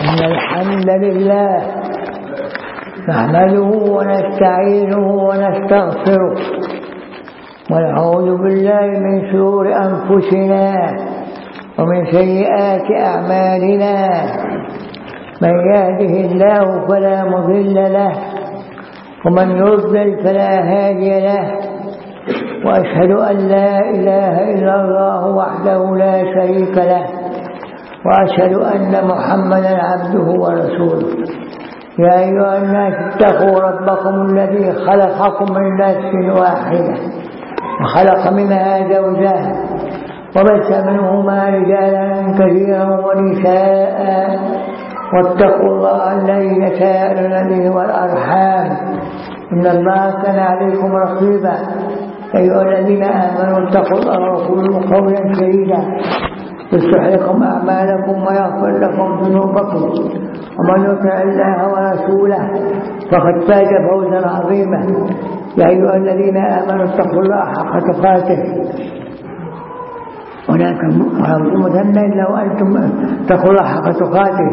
إن الحمد لله نحمده ونستعينه ونستغفره ونعوذ بالله من شرور أنفسنا ومن سيئات أعمالنا. من يهده الله فلا مضل له ومن يضلل فلا هادي له. وأشهد أن لا إله إلا الله وحده لا شريك له وأشهد أن محمدا عبده ورسوله. يا أيها الناس اتقوا ربكم الذي خلقكم من نفس واحدة وخلق منها زوجها وبث منهما رجالا كثيرا ونساء واتقوا الله الذي تساءلون به والأرحام إن الله كان عليكم رقيبا. أيها الذين آمنوا اتقوا الله وقولوا قولا سديدا يصلح لكم أعمالكم ويغفر لكم ذنوبكم ومن يطع الله ورسوله فقد فاز فوزا عظيما. يا أيها الذين آمنوا اتقوا الله حق تقاته ولا تموتن إلا وأنتم اتقوا الله حق تقاته.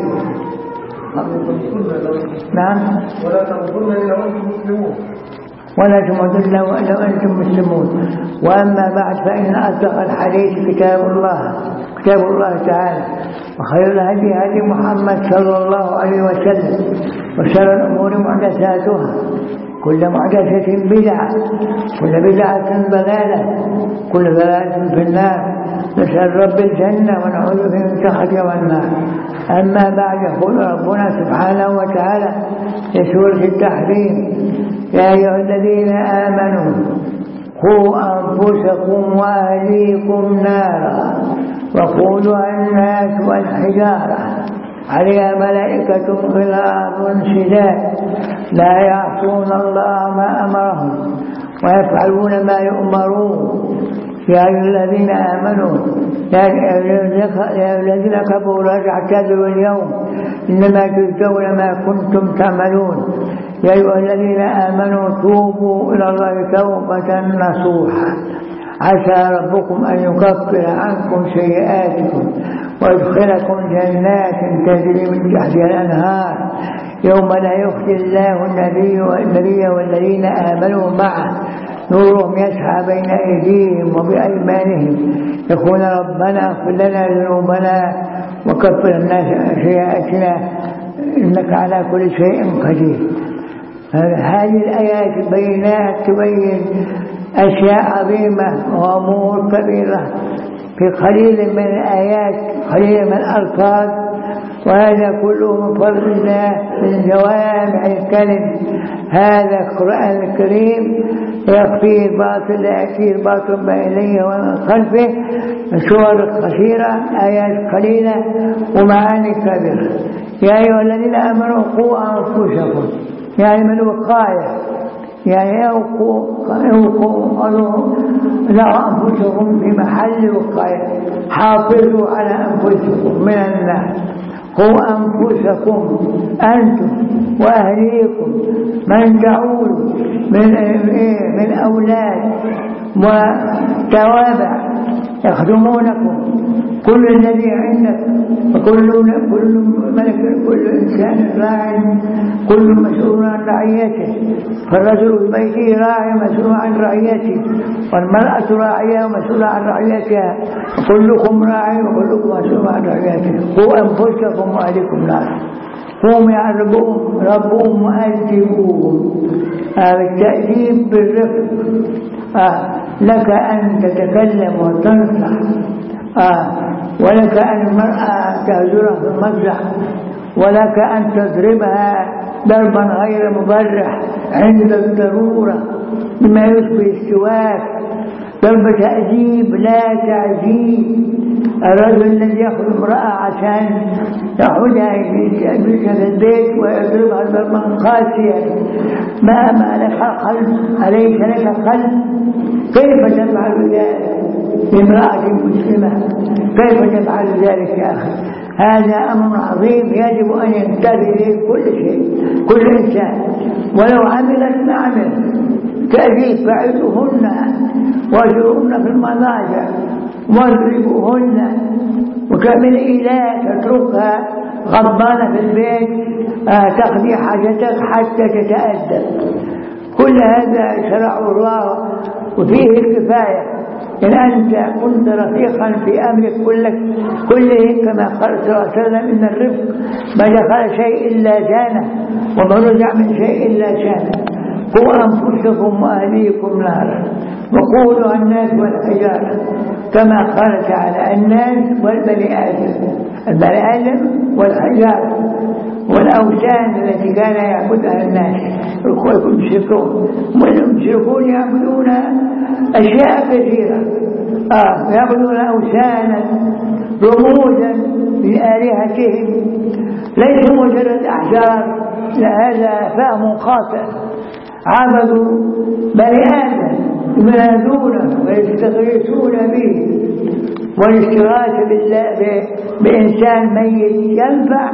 نعم ولا تموتن إلا وأنتم مسلمون ولا تموتن إلا وأنتم مسلمون. وأما بعد فإن أصدق الحديث كتاب الله تعالى وخير الهدي هدي محمد صلى الله عليه وسلم وشر الأمور محدثاتها كل محدثة بدعة كل بدعة ضلالة كل ضلالة في النار. نسأل رب الجنة ونعوذ به من سخطه والنار. أما بعد يقول ربنا سبحانه وتعالى في سورة التحريم يا أيها الذين آمنوا قوا أنفسكم وأهليكم نارا وقودها الناس والحجارة عليها ملائكة غلاظ شداد لا يعصون الله ما أمرهم ويفعلون ما يؤمرون. يا أيها الذين آمنوا يا الذين كفروا لا تعتذروا اليوم إنما تجزون ما كنتم تعملون. يا أيها الذين آمنوا توبوا إلى الله توبة نصوحا عسى ربكم أن يكفر عنكم سيئاتكم ويدخلكم جنات تجري من تحتها الأنهار يوم لا يخزي الله النبي والذين آمنوا معه نورهم يسعى بين أيديهم وبأيمانهم يقول ربنا اغفر لنا ذنوبنا وكفر عنا سيئاتنا إنك على كل شيء قدير. هذه الآيات بينات تبين أشياء عظيمة وأمور كبيرة في قليل من الآيات قليل من الألفاظ. وهذا كله من فضل الله من جوامع الكلم. هذا القرآن الكريم يخفيه الباطل لا يأتيه الباطل ما إليه ومن خلفه سور قصيرة آيات قليلة ومعاني كبيرة. يا أيها الذين آمنوا قوا أنفسكم يعني من وقاية يعني اوقوا لا أنفسكم في محل وقاية. حافظوا على أنفسكم من الناس. قوا أنفسكم أنتم وأهليكم من تعولوا من أولاد وتوابع يخدمونكم كل الذي عندك وكل ملك كل إنسان راع كل مسؤول عن رعيته. فالرجل في بيته راعي مسؤول عن رعيته والمرأة راعية ومسؤولة عن رعيتها وكلكم راعي وكلكم مسؤول عن رعيته. قوا أنفسكم وأهليكم نارا قوم يعربون ربهم وأدبوهم. هذا التأديب بالرفق. لك أن تتكلم وتنصح ولك أن المرأة تهجرها في المسرح ولك أن تضربها ضربا غير مبرح عند الضرورة بما يشبه السواك. ضرب تأديب لا تعذيب. الرجل الذي يأخذ امرأة عشان يحودها في البيت ويضربها ضربا قاسيا ما لك قلب أليس لك قلب؟ كيف تفعل ذلك لامرأة مسلمة؟ كيف تفعل ذلك يا أخي؟ هذا أمر عظيم يجب أن ينتبه كل شيء كل إنسان. ولو عملت نعمل تأذيب فعلهن واجرهن في المضاجع واضربوهن وكمل إله تتركها غضبانة في البيت تقضي حاجتك حتى تتأدب. كل هذا شرع الله وفيه الكفاية. إن أنت كنت رفيقا في أمرك كله كما قال صلى الله عليه وسلم إن الرفق ما دخل شيء إلا زانه وما نزع من شيء إلا شانه. قوا أنفسكم وأهليكم نارا وقودها الناس والحجارة كما قال تعالى الناس والبني آدم، البني آدم والحجارة والأوثان التي كان يعبدها الناس المشركون. والمشركون يعبدون أشياء كثيرة، يعبدون أوثانا رموزا لآلهتهم، ليسوا مجرد أحجار، هذا فهم خاطئ. عبدوا بني آدم ينادونه ويستغيثون به، والاستغاثة بإنسان ميت ينفع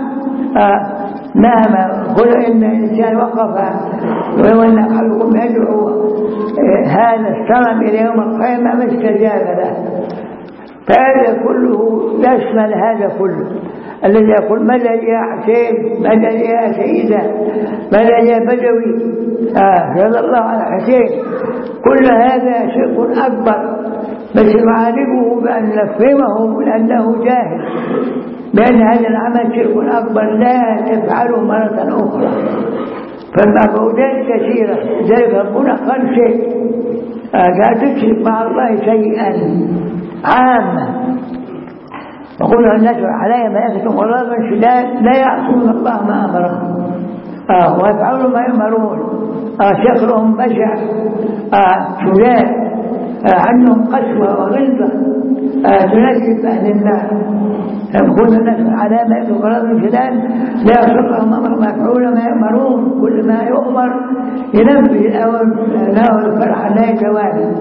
مهما قل إن الإنسان وقف وإن أحدكم يدعو هذا الصنم إلى يوم القيامة ما استجاب له. فهذا كله يشمل هذا كله. الذي يقول مدد يا حسين، مدد يا سيدة، مدد يا بدوي، رضي الله عن حسين، كل هذا شرك أكبر. بس نعالجه بأن نفهمه لأنه جاهل بأن هذا العمل شرك أكبر لا تفعله مرة أخرى. فالمعبودات كثيرة، ذلك ربنا قال شيء لا تشرك مع الله شيئا عاما. وقلنا الناس علي ملائكة غلاظ شداد لا يعصون الله ما أمرهم ويفعلون ما يؤمرون. شكلهم بشع شداد، عنهم قسوة وغلظة تناسب أهل النار. يقول الناس على ملائكة غلاظ شداد لا يعصون الله ما أمرهم ويفعلون ما يؤمرون. كل ما يؤمر ينفذ الأول الفرح لا يتوالى.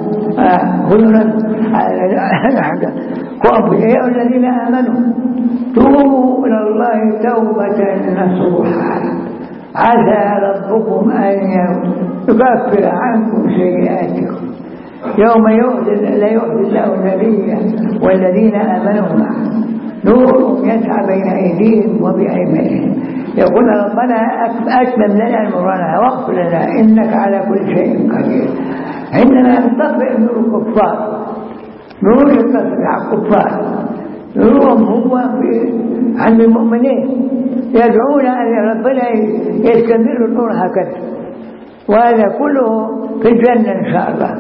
يا الذين آمنوا توبوا إلى الله توبة نصوحا عسى ربكم أن يكفر عنكم سيئاتكم يوم لا يؤذي الله النبي والذين آمنوا معه نور يسعى بين أيديهم وبأيمانهم. يقول ربنا أتمم لنا نورنا واغفر لنا إنك على كل شيء قدير. عندما ينطفئ نور الكفار، نور ينطفئ على الكفار، نورهم هو عند المؤمنين يدعون أن ربنا يستمر النور هكذا. وهذا كله في الجنة إن شاء الله.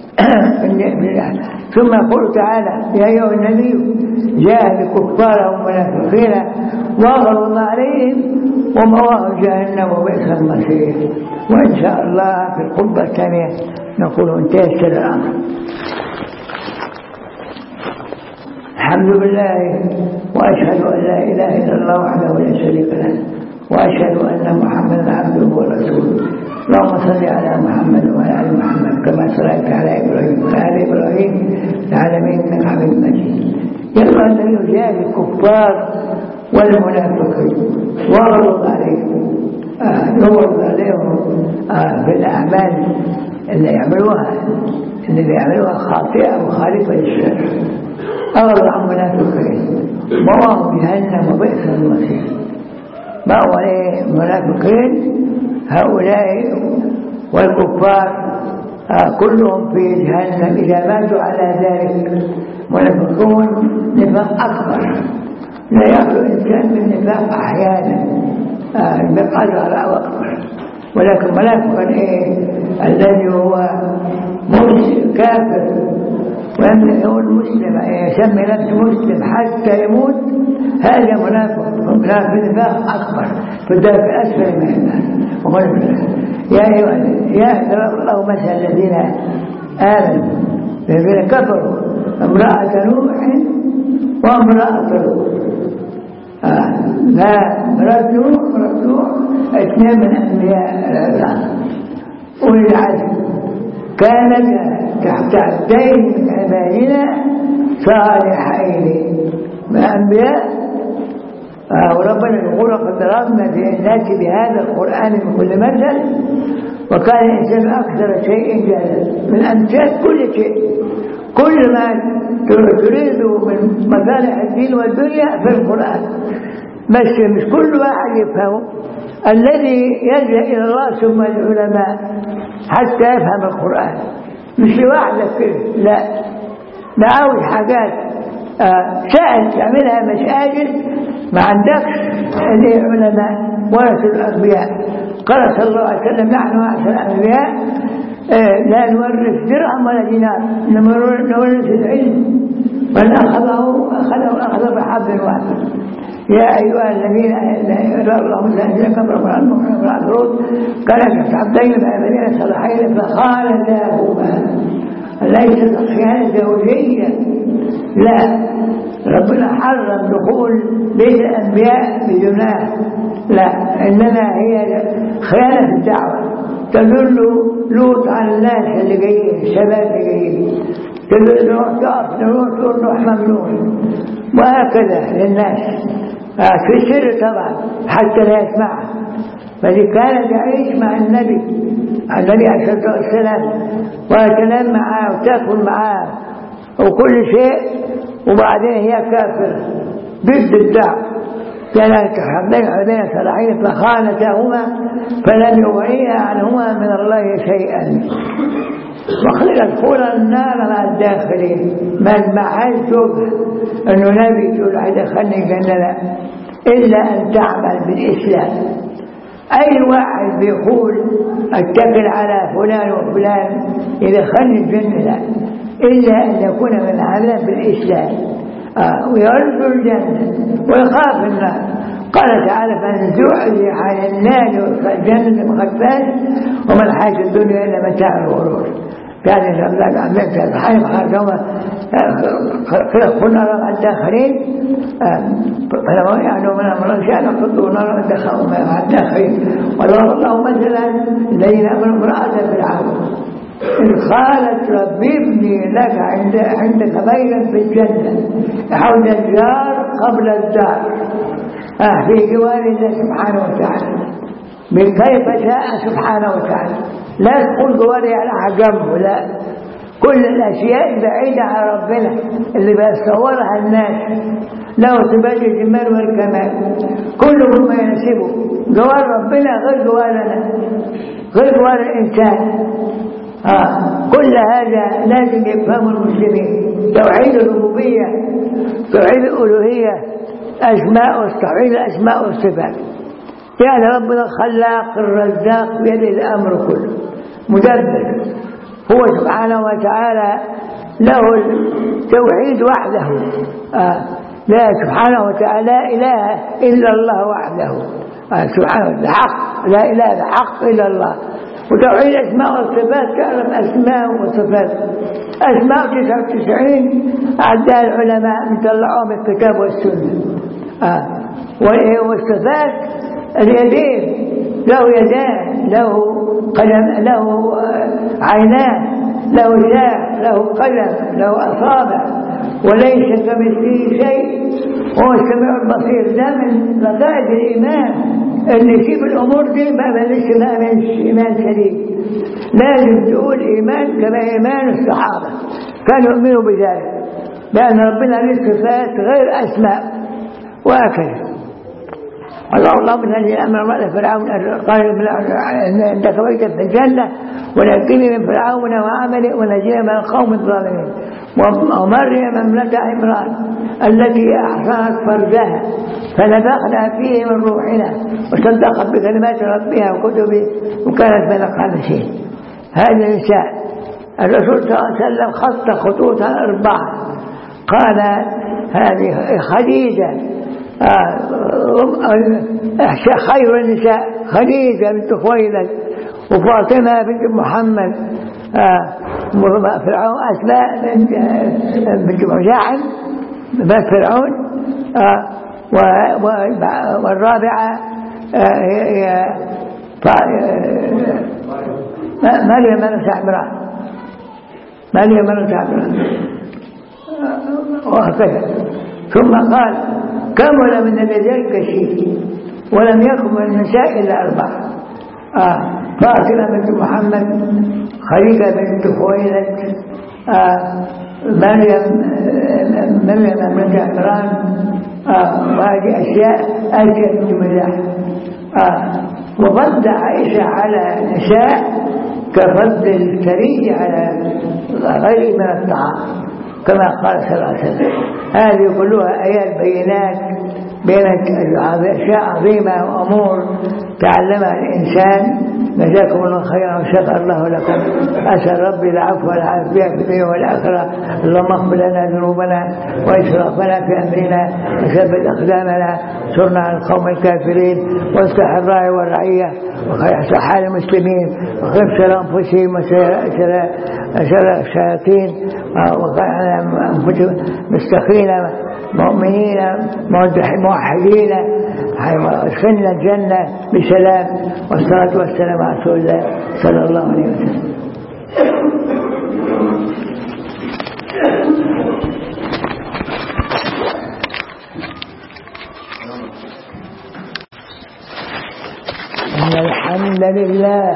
ثم يقول تعالى يا أيها النبي جاهد الكفار والمنافقين واغلظ عليهم ومأواهم جهنم وبئس المصير. وإن شاء الله في الخطبة الثانية نقول انتهى الأمر. الحمد لله وأشهد أن لا إله إلا الله وحده لا شريك له وأشهد أن محمدا عبده ورسوله. اللهم صل على محمد وعلى آل محمد كما صليت على إبراهيم وعلى آل إبراهيم العالمين إنك حميد مجيد. يبقى أن يجاهد الكفار والمنافقين واغلظ عليهم، يغلظ عليهم في الأعمال اللي يعملوها خاطئة مخالفة للشرع. أغلظ عن منافقين مأواهم جهنم وبئس المصير. مأوى عليه المنافقين هؤلاء والكفار كلهم في جهنم إذا ماتوا على ذلك. منافقون نفاق أكبر، لا يخلو الإنسان من نفاق أحيانا نفاق أصغر أو أكبر، ولكن منافق الذي هو كافر ويقول مسلم يسمي نفسه مسلم حتى يموت، هذا منافق نفاق أكبر في الدرك الأسفل من النار. يا الله مثل الذين آمنوا الذين كفروا امرأة نوح وامرأة لوط. امرأة نوح اثنين من أنبياء العالم أولي العزم كانت تحت عبدين من عبادنا صالحين من أنبياء. وربنا يقول قد ضربنا للناس بهذا القرآن من كل مثل وكان الإنسان أكثر شيء جهلا. من أمثال كل شيء، كل ما تريده من مصالح الدين والدنيا في القرآن. بس مش كل واحد يفهمه. الذي يلجأ إلى الله ثم العلماء حتى يفهم القرآن، مش لوحدك كده، لا، ده عاوز حاجات سهل تعملها مساجد ما عندكش اللي علماء ورثة الأنبياء. قال صلى الله عليه وسلم: نحن معشر الأنبياء لا نورث درهم ولا دينار، نورث العلم، من أخذه بحبل واحد. يا أيها الذين اللهم صل كبر العروض كانت عبدين بأبنين صالحين فخانتاهما، ليست خيانة زوجية، لا، ربنا حرم دخول بيت الأنبياء بدونها، لا، إنما هي خيانة الدعوة. تدل لوط على الناس اللي جايين، الشباب اللي جايين، تدل نروح تقف، نروح ممنوع، وهكذا للناس في سر طبعا حتى لا يسمعها. فدي كانت تعيش مع النبي عليه الصلاة والسلام وتنام معاه وتأكل معاه وكل شيء، وبعدين هي كافرة ضد الدعوة. كانت عبدين صالحين فخانتاهما فلم يغنيا عنهما من الله شيئا وادخلا النار مع الداخلين. ما حد انه نبي تقول هيدخلني الجنة، لا، إلا أن تعمل بالإسلام. أي واحد بيقول اتكل على فلان وفلان يدخلني الجنة، لا، إلا أن يكون من عمل بالإسلام ويرجو الجنة ويخاف النار. قال تعالى: فمن زحزح عن النار والجنة فقد فاز وما الحياة الدنيا إلا متاع الغرور. يعني عملت الحين خرجوا كنا مع الداخلين، فلو يعني من أمر شأن قدوا نار مع الداخلين. وضرب الله مثلا الذين آمنوا امرأة فرعون إن قالت: رب ابني لك عندك بيتا في الجنة حول الجار قبل الدار، في جوار الله سبحانه وتعالى، كيف شاء سبحانه وتعالى. لا تقول جواري على جنبه، لا، كل الأشياء بعيدة عن ربنا اللي بيصورها الناس له سباج الجمال والكمال كله ما يناسبه. جوار ربنا غير جوارنا، غير جوار الإنسان. كل هذا لازم يفهمه المسلمين. توحيد الربوبية، توحيد الألوهية، توحيد الأسماء والصفات. يعني ربنا الخلاق الرزاق بيده الأمر كله، مدبر، هو سبحانه وتعالى له التوحيد وحده. لا، سبحانه وتعالى لا إله إلا الله وحده سبحانه الحق، لا إله الحق إلا الله. وتوحيد الأسماء والصفات، تعرف أسماء وصفات. أسماء 99 أعدها العلماء مطلعوهم الكتاب والسنة. والصفات اليدين، له يدان، له قلم، له عينان، له يدان، له قلم، له أصابع، وليس كمثله شيء وهو السميع البصير. ده من لقائد الإيمان، اللي يسيب الأمور دي ما بلش إيمان سليم. لازم تقول إيمان كما إيمان الصحابة كانوا يؤمنوا بذلك، لأن ربنا له صفات غير أسماء. وهكذا الله من الذي أمر امرأة فرعون قال: عندك بيتا في الجنة ونجني من فرعون وعمله ونجينا من القوم الظالمين. ومريم ابنة عمران التي أحصنت فرجها فنفخنا فيه من روحنا وصدقت بكلمات ربها وكتبه وكانت من القانتين. هذه النساء الرسول صلى الله عليه وسلم خط خطوطا 4. قال: هذه خديجة خير النساء، خديجة بنت خويلد، وفاطمة بنت محمد، فرعون أسماء بنت مزاحم بنت فرعون، والرابعة هي مريم بنت عمران، مريم بنت عمران، وهكذا. ثم قال: كمل من الرجال كثير ولم يكن من النساء إلا 4. فاطمة بنت محمد، خديجة بنت خويلد، مريم بنت عمران، وهذه أشياء أشياء من المزاح. وفضل عائشة على النساء كفضل الثري على غيره من الطعام كما قال صلى الله عليه وسلم. هذه كلها آيات بينت أشياء عظيمة وأمور تعلمها الإنسان. جزاكم الله خيرا وشكر الله لكم. أسأل ربي العفو والعافية في الدنيا والآخرة. اللهم اغفر لنا ذنوبنا وإسرافنا في أمرنا وثبت أقدامنا انصرنا على القوم الكافرين واصلح الراعي والرعية وخير حال المسلمين وخير شر أنفسهم وشر الشياطين وقعنا مستقيم مؤمنين موحدين ادخلنا الجنة بسلام والصلاة والسلام على رسول الله صلى الله عليه وسلم. إن الحمد لله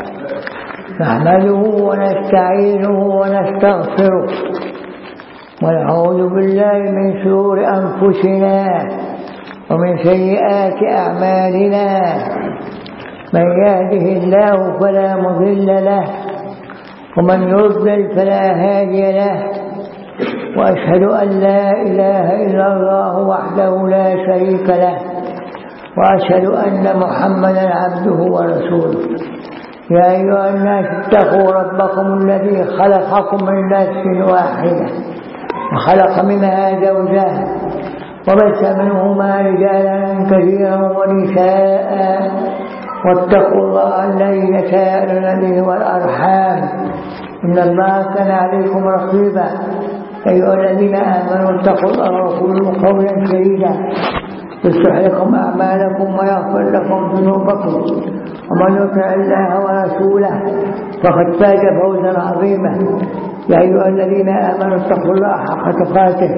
نحمده ونستعينه ونستغفره ونعوذ بالله من شرور أنفسنا ومن سيئات أعمالنا. من يهده الله فلا مضل له ومن يضلل فلا هادي له. وأشهد أن لا إله إلا الله وحده لا شريك له وأشهد أن محمدا عبده ورسوله. يا أيها الناس اتقوا ربكم الذي خلقكم من نفس واحدة وخلق منها زوجها وبث منهما رجالا كثيرا ونساء واتقوا الله الذي تساءلون به والأرحام إن الله كان عليكم رقيبا. أيها الذين آمنوا اتقوا الله وقولوا قولا سديدا يصلح لكم أعمالكم ويغفر لكم ذنوبكم ومن يطع الله ورسوله فقد فاز فوزا عظيما. يا أيها الذين آمنوا اتقوا الله حق تقاته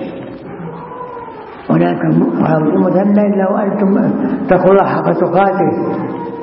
ولا تموتن إلا وأنتم اتقوا الله حق تقاته.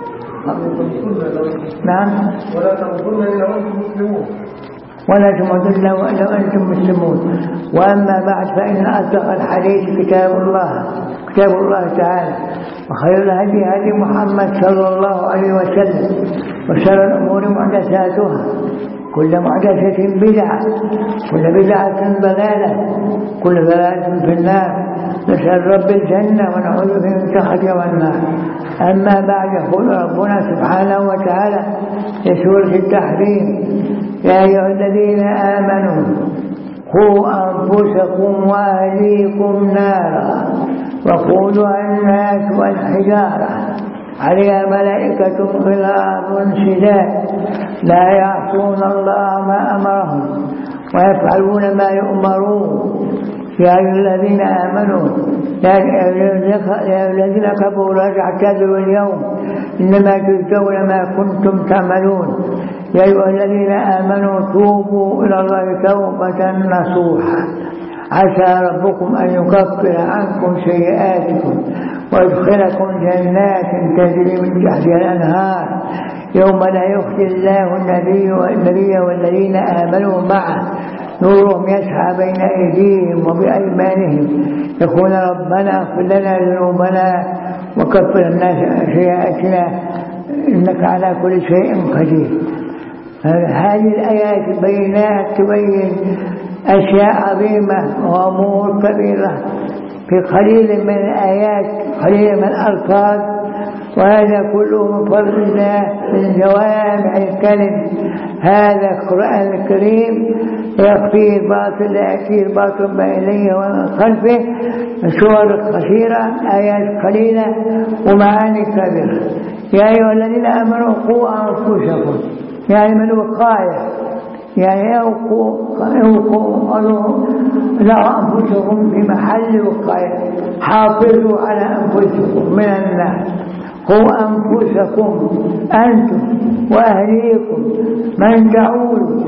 نعم ولا تموتن إلا وأنتم مسلمون ولا تموتن إلا وأنتم مسلمون. وأما بعد فإن أصدق الحديث كتاب الله تعالى وخير الهدي هدي محمد صلى الله عليه وسلم وشر الأمور محدثاتها كل محدثة بدعة كل بدعة ضلالة كل ضلالة في النار. نسأل رب الجنة ونعوذ به من سخطه والنار. أما بعد يقول ربنا سبحانه وتعالى في سورة التحريم يا أيها الذين آمنوا قوا أنفسكم وأهليكم نارا وقودها الناس والحجارة عليها ملائكة غلاظ شداد لا يعصون الله ما أمرهم ويفعلون ما يؤمرون. يا أيها الذين آمنوا يا الذين كفروا لا تعتذروا اليوم إنما تجزون ما كنتم تعملون. يا أيها الذين آمنوا توبوا إلى الله توبة نصوحا عسى ربكم أن يكفر عنكم سيئاتكم ويدخلكم جنات تجري من تحتها الأنهار يوم لا يخزي الله النبي والذين آمنوا معه نورهم يسعى بين أيديهم وبأيمانهم يقول ربنا اغفر لنا ذنوبنا وكفر عنا سيئاتنا إنك على كل شيء قدير. هذه الآيات البينات تبين أشياء عظيمة وأمور كبيرة في قليل من الآيات قليل من الألفاظ. وهذا كله من فضل الله من جوامع الكلم. هذا القرآن الكريم يخفيه الباطل لا يأتيه الباطل بين يديه ومن خلفه سور قصيرة آيات قليلة ومعاني كبيرة. يا أيها الذين آمنوا قوا أنفسكم يعني من وقاية يعني يوقوا لا أنفسكم في محل وقاية. حافظوا على أنفسكم من الناس. قوا أنفسكم أنتم وأهليكم من تعولوا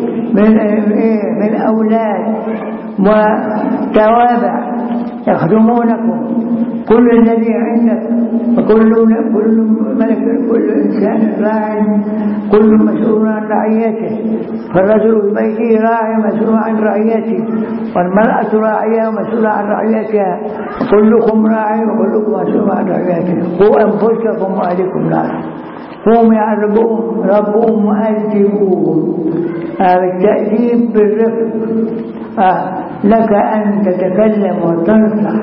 من أولاد وتوابع يخدمونكم كل الذي عندك وكل ملك كل إنسان راع كل مسؤول عن رعيته، فالرجل في بيته راع مسؤول عن رعيته، والمرأة راعية ومسؤولة عن رعيتها، وكلكم راع وكلكم مسؤول عن رعيته. قوا أنفسكم وأهلكم نارا قوم يا ربهم وأدبوهم. التأديب بالرفق. لك أن تتكلم وتنصح،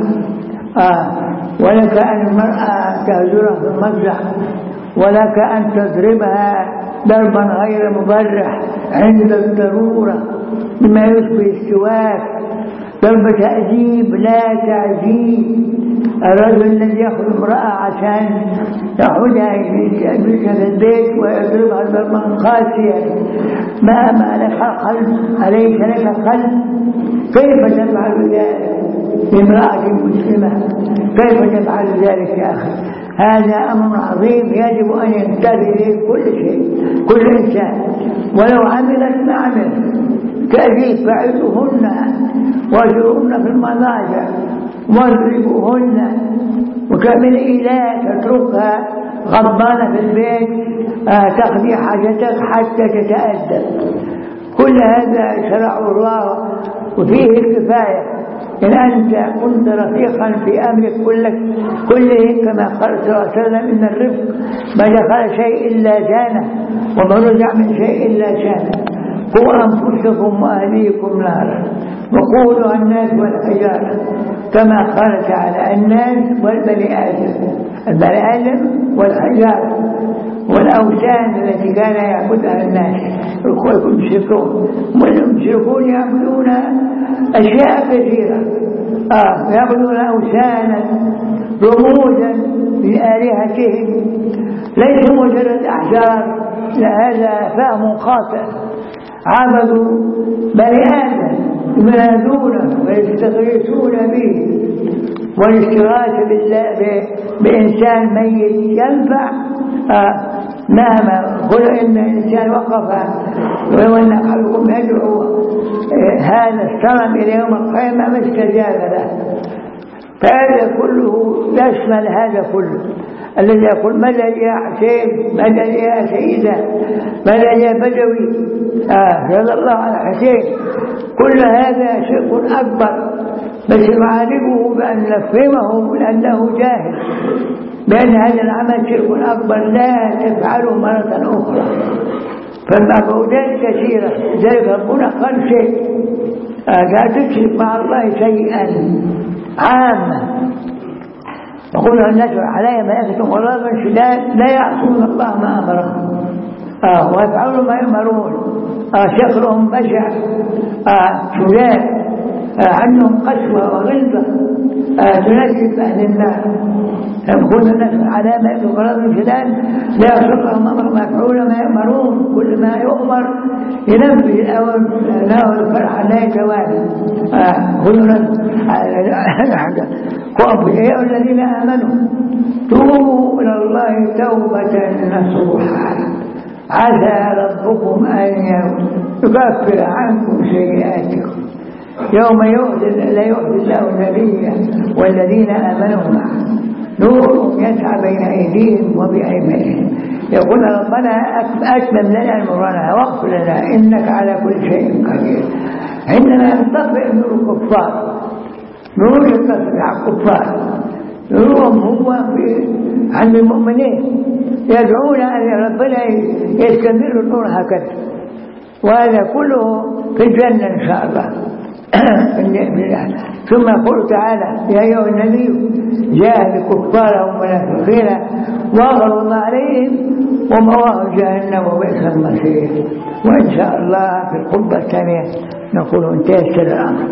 ولك أن المرأة تهجرها في المسرح، ولك أن تضربها ضربا غير مبرح عند الضرورة بما يشبه السواك، ضرب تأديب لا تعجيب. الرجل الذي يأخذ امرأة عشان يأخذها يجلسها في البيت ويضربها ضربا قاسيا، ما لك قلب، أليس لك قلب؟ كيف تفعل ذلك لامرأة مسلمة؟ كيف تفعل ذلك يا أخي؟ هذا أمر عظيم يجب أن ينتبه له كل شيء، كل إنسان، ولو عملت ما عملت. تأذيب فعلوهن واجروهن في المضاجع واضربوهن، وكمل إله تتركها غضبانة في البيت تقضي حاجتك حتى تتأدب. كل هذا شرع الله وفيه الكفاية. إن أنت كنت رفيقا في أمرك كله كما قال صلى الله عليه وسلم إن الرفق ما دخل شيء إلا زانه وما رجع من شيء إلا شانه. قوا أنفسكم وأهليكم نارا وقودها الناس والحجارة، كما قال تعالى الناس والبني آدم والحجارة والأوثان التي كان يعبدها الناس المشركون. والمشركون يعبدون أشياء كثيرة، يعبدون أوثانا رموزا لآلهتهم، ليسوا مجرد أحجار، هذا فهم خاطئ. عبدوا بني آدم ينادونه ويستغيثون به، والاستغاثة بإنسان ميت ينفع مهما قل إن الإنسان وقف وأن أحدكم يدعو هذا الصنم إلى يوم القيامة ما استجاب له. فهذا كله يشمل هذا كله. الذي يقول مدد يا حسين، مدد يا سيدة، مدد يا بدوي، رضي الله عن حسين، كل هذا شرك أكبر، بس نعالجه بأن نفهمه لأنه جاهل بأن هذا العمل شرك أكبر لا تفعله مرة أخرى. فالمعبودات كثيرة، ذلك ربنا قال شيء لا تشرك مع الله شيئا عاما. وقلنا الناس عليها ملائكة غلاظ شداد لا يعصون الله ما أمرهم ويفعلون ما يؤمرون. شكلهم بشع شداد، عنهم قسوة وغلظة تناسب أهل النار. يقول الناس على ملائكة غلاظ شداد لا يعصون الله ما أمرهم ويفعلون ما يؤمرون. كل ما يؤمر ينفذ الأول له الفرح لا يتوالى. يا الذين آمنوا توبوا إلى الله توبة نصوحا عسى ربكم أن يكفر عنكم سيئاتكم يوم لا يحدث له النبي والذين آمنوا معه نور يسعى بين أيديهم وبأيمانهم. يقول ربنا أتمم لنا نورنا واغفر لنا إنك على كل شيء قدير. عندما ينطفئ نور الكفار، نور ينطفئ على الكفار، نورهم هو عند المؤمنين يدعون أن ربنا يستمر النور هكذا، وهذا كله في الجنة إن شاء الله. ثم يقول تعالى يا أيها النبي جاهد الكفار والمنافقين واغلظ عليهم ومأواهم جهنم وبئس المصير. وإن شاء الله في الخطبة الثانية نقول انتهت الأمر.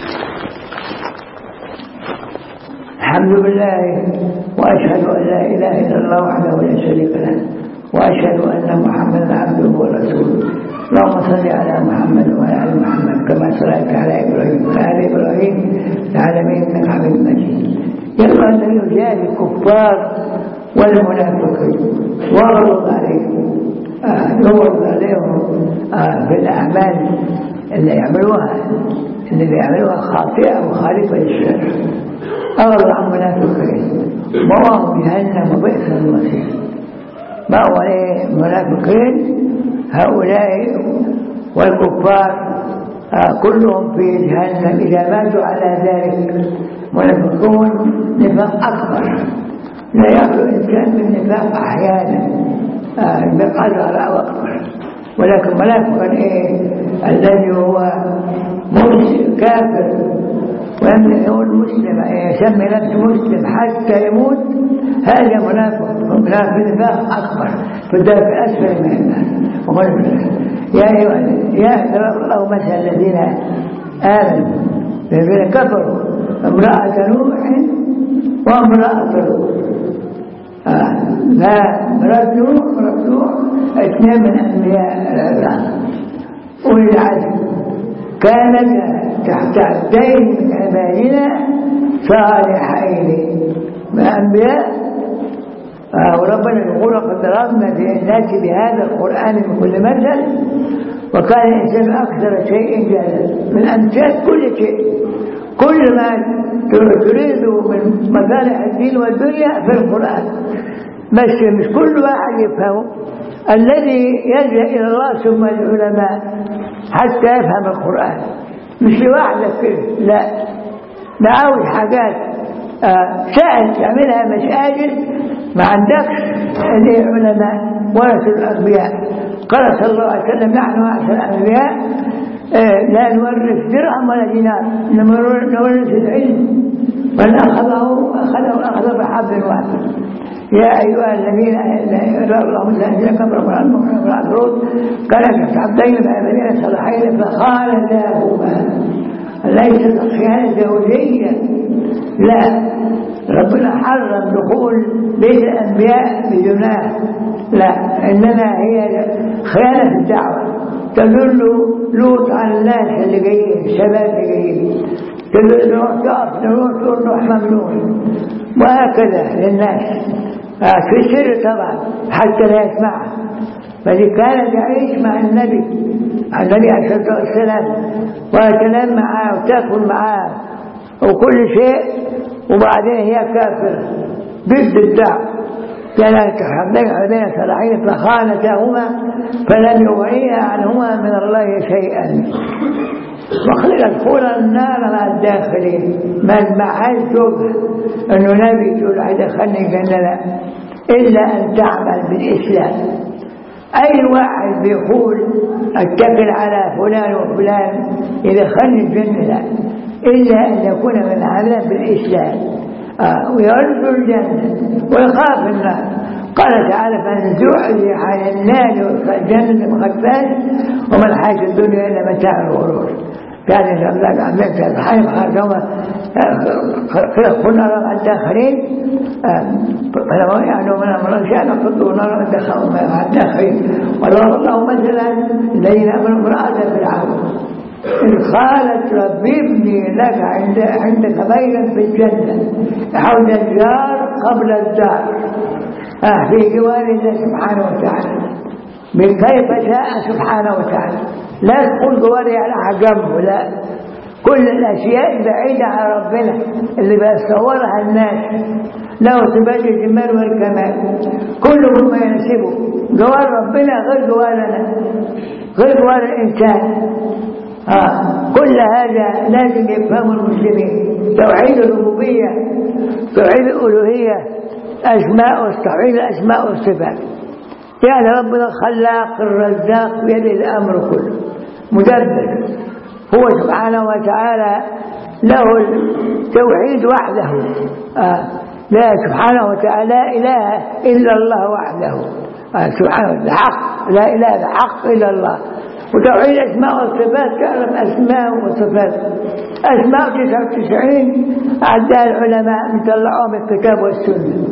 الحمد لله وأشهد أن لا إله إلا الله وحده لا شريك له وأشهد أن محمدا عبده ورسوله. اللهم صل على محمد وعلى آل محمد كما صليت على إبراهيم وعلى آل إبراهيم في العالمين إنك حميد مجيد. يبقى أن يجاهد الكفار والمنافقين واغلظ عليهم، يغلظ عليهم في الأعمال اللي يعملوها خاطئة وخالفة للشرع. أغلى عن منافقين وهم جهنم وبئس المصير. مأوى المنافقين هؤلاء والكفار كلهم في جهنم إذا ماتوا على ذلك. منافقون نفاق أكبر، لا يخلو الإنسان من نفاق أحيانا بقدر أو أكبر، ولكن منافق الذي هو كافر ويقول مسلم يسمي نفسه مسلم حتى يموت، هذا منافق نفاق أكبر في الدرك الأسفل من النار. يا الله مثل الذين آمنوا الذين كفروا امرأة نوح وامرأة لوط. امرأة نوح اثنين من أنبياء الله أولي العزم كانت تحت عبدين من عبادنا صالحين من أنبياء. وربنا يقول قد ضربنا للناس بهذا القرآن من كل مثل وكان الإنسان أكثر شيء جهلا. من أمثال كل شيء، كل ما تريده من مصالح الدين والدنيا في القرآن، بس مش كل واحد يفهمه. الذي يلجأ إلى الله ثم العلماء حتى يفهم القرآن، مش لوحدك كده، لا، ده عاوز حاجات سهل تعملها مساجد ما عندكش العلماء ورثة الأنبياء. قال صلى الله عليه وسلم نحن معشر الأنبياء لا نورث درهم ولا دينار، إنما نورث العلم، من أخذه أخذ بحبل واحد. يا أيها الذين الله الذين كفروا والمؤمنون كانت عبدين من عبادنا صالحين فخانتاهما. ليست خيانة زوجية، لا، ربنا حرم دخول بيت الأنبياء بدونها، لا، إنما هي خيانة الدعوة. تدل لوط على الناس اللي جايين، الشباب اللي جايين، تدل نروح تقف نروح ممنوع، وهكذا للناس في سر طبعا حتى لا يسمعها. فدي كانت تعيش مع النبي عليه الصلاة والسلام وتنام معاه وتأكل معاه وكل شيء، وبعدين هي كافرة ضد الدعوة. كانت عبدين صالحين فخانتاهما فلم يغنيا عنهما من الله شيئا وادخلا النار مع الداخلين. من معهاش شبهة انه نبي تقول هيدخلني الجنة الا ان تعمل بالاسلام. اي واحد بيقول اتكل على فلان وفلان يدخلني الجنة لا، الا ان يكون من عمل بالاسلام ويرجو الجنة ويخاف النار. قال تعالى فمن زحزح عن النار والجنة فقد فاز وما الحياة الدنيا الا متاع الغرور. كان عملت الحين خرجوا خلقنا مع الداخلين فلما يعني من أمر شأن قدوا نار مع الداخلين. وضرب الله مثلا الذين أمنوا امرأة فرعون إذ قالت رب ابني لك عندك بيتا في الجنة حول الجار قبل الدار في جوار الله سبحانه وتعالى من كيف شاء سبحانه وتعالى. لا تقول جواري على جنبه، لا، كل الأشياء بعيدة عن ربنا اللي بيصورها الناس له صفات الجمال والكمال كله ما يناسبه. جوار ربنا غير جوارنا، غير جوار الإنسان. كل هذا لازم يفهمه المسلمين. توحيد الربوبية، توحيد الألوهية، توحيد الأسماء والصفات. يعني ربنا الخلاق الرزاق بيده الأمر كله، مدبر، هو سبحانه وتعالى له التوحيد وحده. لا سبحانه وتعالى لا إله إلا الله وحده سبحانه الحق، لا إله بحق إلا الله. وتوحيد الأسماء والصفات تعرف أسماء وصفات. أسماء 99 أعداء العلماء مطلعوهم الكتاب والسنة.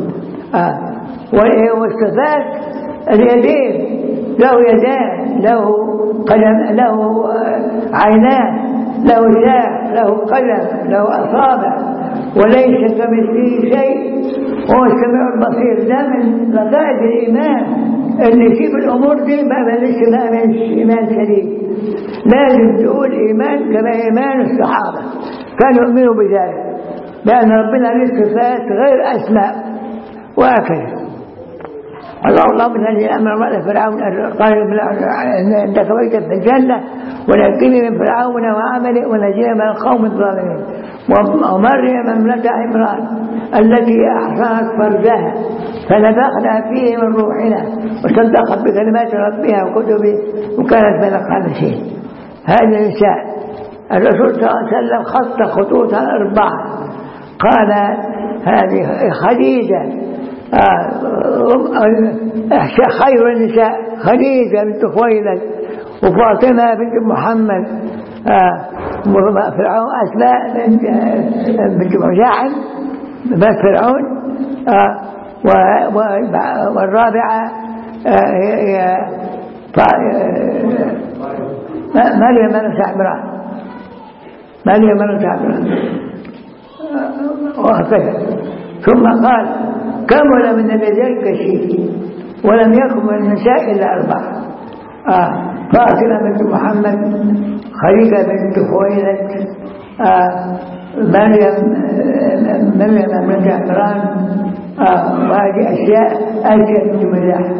والصفات اليدين، له يدان، له قدم، له عينان، له لسان، له قدم، له أصابع، وليس كمثله شيء وهو السميع البصير. ده من غاية الإيمان اللي يجيب الأمور دي ما لسه ما إيمان سليم. لازم تقول إيمان كما إيمان الصحابة كانوا يؤمنوا بذلك. لأن ربنا له صفات غير أسماء. وهكذا الله الذي أمر امرأة فرعون قال عندك بيتا في الجنة ونجني من فرعون وعمله ونجني من القوم الظالمين. ومريم ابنة عمران التي أحصنت فرجها فنفخنا فيه من روحنا وصدقت بكلمات ربها وكتبه وكانت من القانتين. هذه النساء الرسول صلى الله عليه وسلم خط خطوطا 4 قال هذه خديجة خير النساء خديجة بنت خويلد وفاطمة بنت محمد فرعون أسماء بنت مزاحم بنت فرعون والرابعة هي مريم بنت عمران وهكذا. ثم قال كمل من الرجال كثير ولم يكن من النساء إلا 4 فاطمة بنت محمد خديجة بنت خويلد مريم بنت عمران وهذه أشياء أشياء بنت مزاح.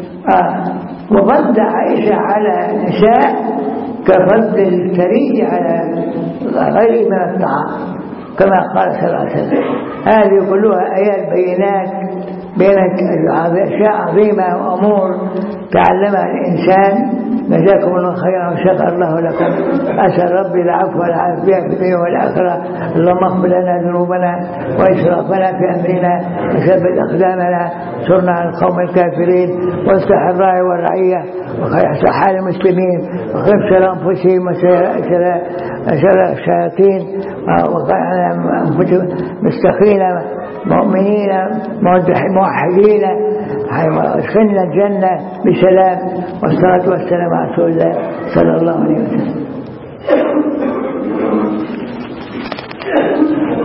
وفضل عائشة على النساء كفضل الثري على غيره من الطعام كما قال صلى الله عليه وسلم. هذه كلها آيات بينات بينت أشياء عظيمة وأمور تعلمها الإنسان. جزاكم الله خيرا وشكر الله لكم. أسأل ربي العفو والعافية في الدنيا والآخرة. اللهم اغفر لنا ذنوبنا وإسرافنا في أمرنا وثبت أقدامنا انصرنا على القوم الكافرين واصلح الراعي والرعية وخير حال المسلمين وخير شر أنفسهم وشر الشياطين وقعنا مستقيم مؤمنين موحدين ادخلنا الجنة بسلام. والصلاة والسلام على رسول الله صلى الله عليه وسلم.